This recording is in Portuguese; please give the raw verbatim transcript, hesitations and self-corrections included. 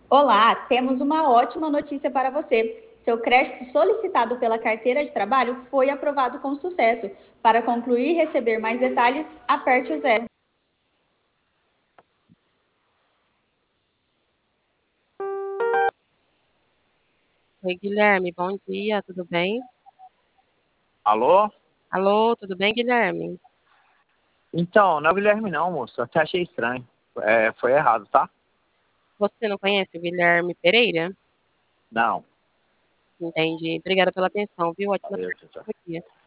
Olá, temos uma ótima notícia para você. Seu crédito solicitado pela carteira de trabalho foi aprovado com sucesso. Para concluir e receber mais detalhes, aperte o zero. Oi, Guilherme, bom dia, tudo bem? Alô? Alô, tudo bem, Guilherme? Então, não é o Guilherme não, moço. Até achei estranho. É, foi errado, tá? Você não conhece o Guilherme Pereira? Não. Entendi. Obrigada pela atenção, viu? Ótima Valeu, tarde tchau, tchau. pra você.